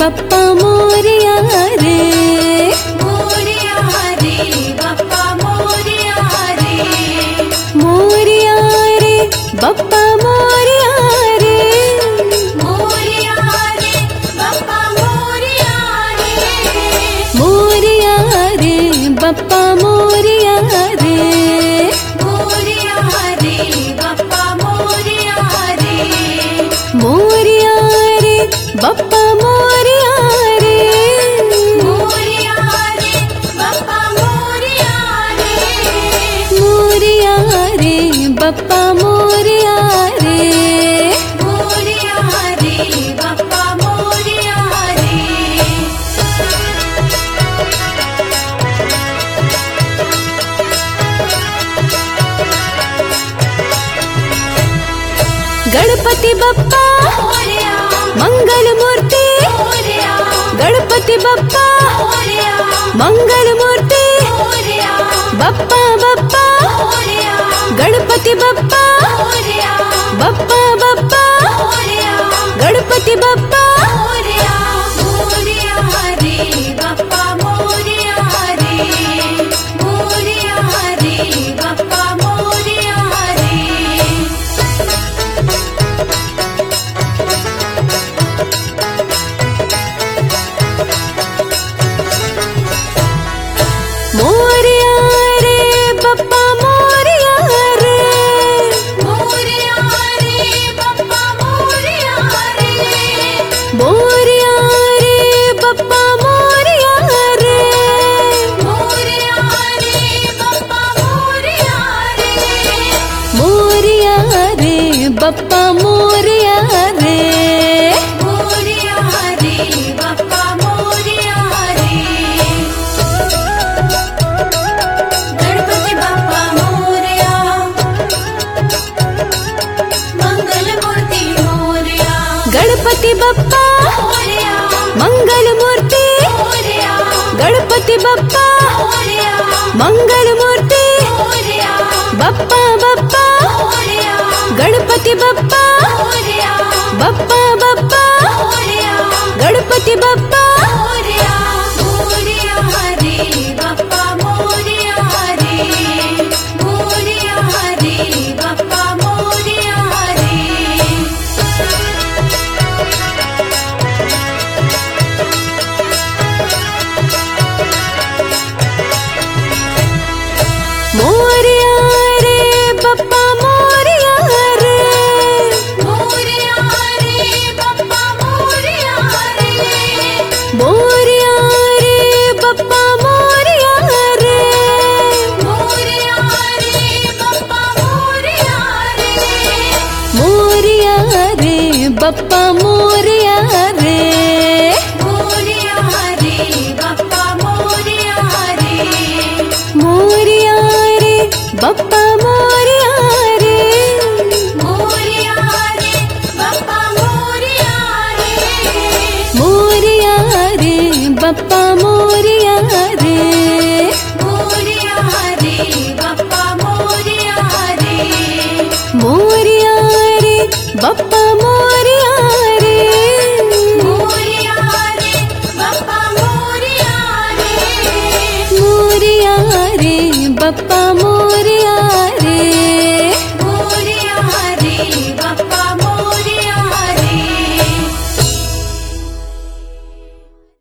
बप्पा मोरया रे, मोरया रे बप्पा मोरया रे, मोरया रे बप्पा मोरया रे, मोरया रे बप्पा मोरया रे, मोरया रे बप्पा मोरया रे, मोरया रे बप्पा मोरया रे, मोरया रे बप्पा मोरया रे, मोरया रे बप्पा मोरया रे, मोरया रे बप्पा मोरया रे, मोरया रे बप्पा मोरया रे। गणपति बप्पा मोरया मंगल मूर्ति, मोरया गणपति बप्पा मोरया मंगल मूर्ति, मोरया बप्पा बप्पा मोरया गणपति बप्पा, मोरया बप्पा बप्पा मोरया गणपति बप्पा, मोरया मोरया रे बप्पा मोरया रे, मोरया रे बप्पा मोरया रे। मोरया रे बप्पा मोरया रे, मोरया रे बप्पा मोरया रे, मोरया रे बप्पा मोरया रे, मोरया रे बप्पा मोरया रे, मोरया रे बप्पा मोरया रे, मोरया रे बप्पा मोरया रे। गणपति बप्पा मोरया, मंगल मूर्ति मोरया, गणपति बप्पा मोरया मंगल मूर्ति, मोरया, गणपति बप्पा मोरया मंगल मूर्ति, मोरया, बप्पा बप्पा मोरया गणपति बप्पा, मोरया, बप्पा बप्पा मोरया गणपति बप्पा, मोरया, मोरया रे बप्पा मोरया रे, मोरया रे बप्पा मोरया रे। मोरया रे बप्पा मोरया रे, मोरया रे बप्पा मोरया रे, मोरया रे बप्पा मोरया रे, मोरया रे बप्पा मोरया रे, मोरया रे बप्पा मोरया रे, मोरया रे बप्पा मोरया रे, मोरया रे बप्पा मोरया रे, मोरया रे बप्पा मोरया रे, मोरया रे बप्पा मोरया रे, मोरया रे बप्पा मोरया रे, मोरया रे बप्पा मोरया रे, मोरया रे बप्पा मोरया रे, मोरया रे बप्पा मोरया